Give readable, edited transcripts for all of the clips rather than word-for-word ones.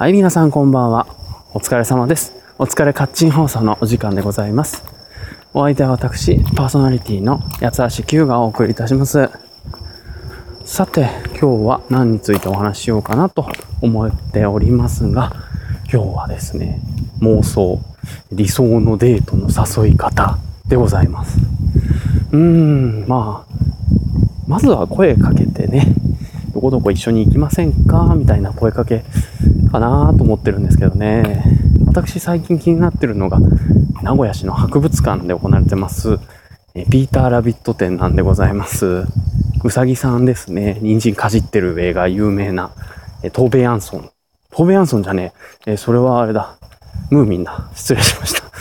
はい、皆さんこんばんは。お疲れ様です。お疲れカッチン放送のお時間でございます。お相手は私、パーソナリティの八橋Qがお送りいたします。さて、今日は何についてお話ししようかなと思っておりますが、今日はですね、妄想、理想のデートの誘い方でございます。まずは声かけてね、どこどこ一緒に行きませんかみたいな声かけかなと思ってるんですけどね。私最近気になってるのが名古屋市の博物館で行われてますピーターラビット展なんでございます。うさぎさんですね。人参かじってる絵が有名なトーベ・ヤンソンじゃねえ、それはあれだ、ムーミンだ、失礼しました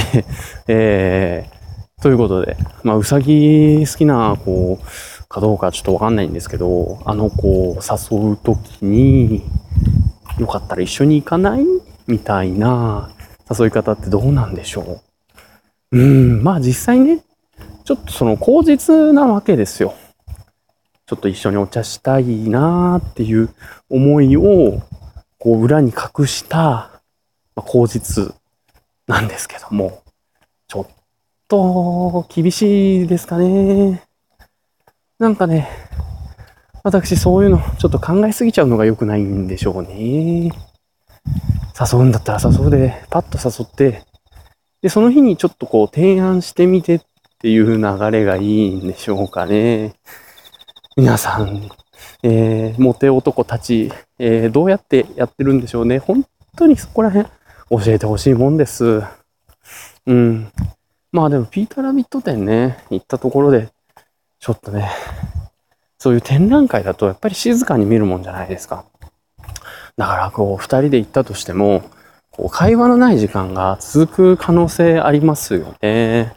ということで、うさぎ好きな子かどうかちょっとわかんないんですけど、あの子を誘うときによかったら一緒に行かないみたいな誘い方ってどうなんでしょう。実際ね、ちょっとその口実なわけですよ。ちょっと一緒にお茶したいなーっていう思いをこう裏に隠した口実なんですけども、ちょっと厳しいですかね。なんかね、私そういうのちょっと考えすぎちゃうのが良くないんでしょうね。誘うんだったら誘うで、パッと誘って、で、その日にちょっとこう提案してみてっていう流れがいいんでしょうかね。皆さん、モテ男たち、どうやってやってるんでしょうね。本当にそこら辺教えてほしいもんです。でもピーターラビット展ね、行ったところで、ちょっとね、そういう展覧会だとやっぱり静かに見るもんじゃないですか。だからこう二人で行ったとしても、こう会話のない時間が続く可能性ありますよね。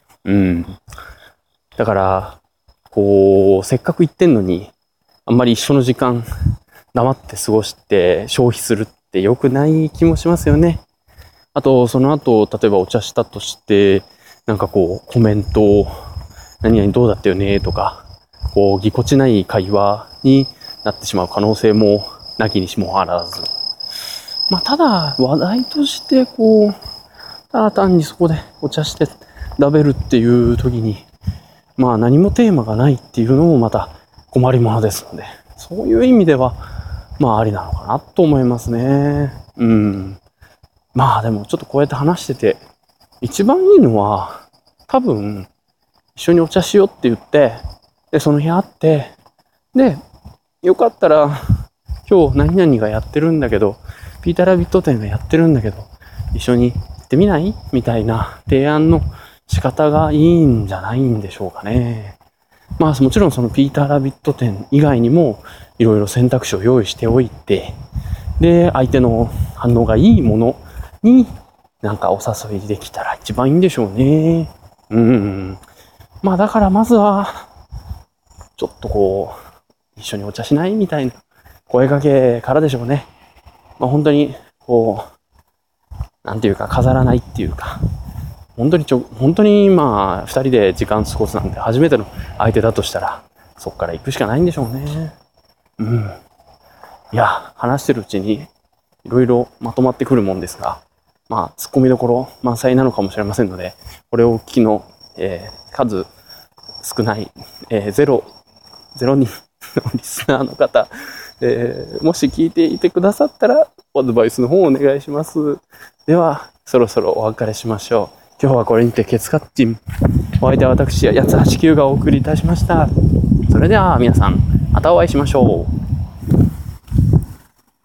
だから、こう、せっかく行ってんのに、あんまり一緒の時間黙って過ごして消費するって良くない気もしますよね。あと、その後、例えばお茶したとして、なんかこう、コメントを、何々どうだったよねとか、こう、ぎこちない会話になってしまう可能性もなきにしもあらず。ただ、話題として、こう、ただ単にそこでお茶して食べるっていう時に、何もテーマがないっていうのもまた困りものですので、そういう意味では、ありなのかなと思いますね。でもちょっとこうやって話してて、一番いいのは、多分、一緒にお茶しようって言って、で、その日会って、で、よかったら、今日何々がやってるんだけど、ピーターラビット展がやってるんだけど、一緒に行ってみないみたいな提案の仕方がいいんじゃないんでしょうかね。もちろんそのピーターラビット展以外にも、いろいろ選択肢を用意しておいて、で、相手の反応がいいものに、なんかお誘いできたら一番いいんでしょうね。だからまずは、ちょっとこう、一緒にお茶しないみたいな声かけからでしょうね。本当に、こう、なんていうか飾らないっていうか、本当に二人で時間過ごすなんて初めての相手だとしたら、そっから行くしかないんでしょうね。いや、話してるうちに、いろいろまとまってくるもんですが、突っ込みどころ満載なのかもしれませんので、これをお聞きの、数少ない、0人のリスナーの方、もし聞いていてくださったら、アドバイスの方をお願いします。では、そろそろお別れしましょう。今日はこれにてケツカッチン。お相手は私、八橋Qがお送りいたしました。それでは皆さん、またお会いしましょう。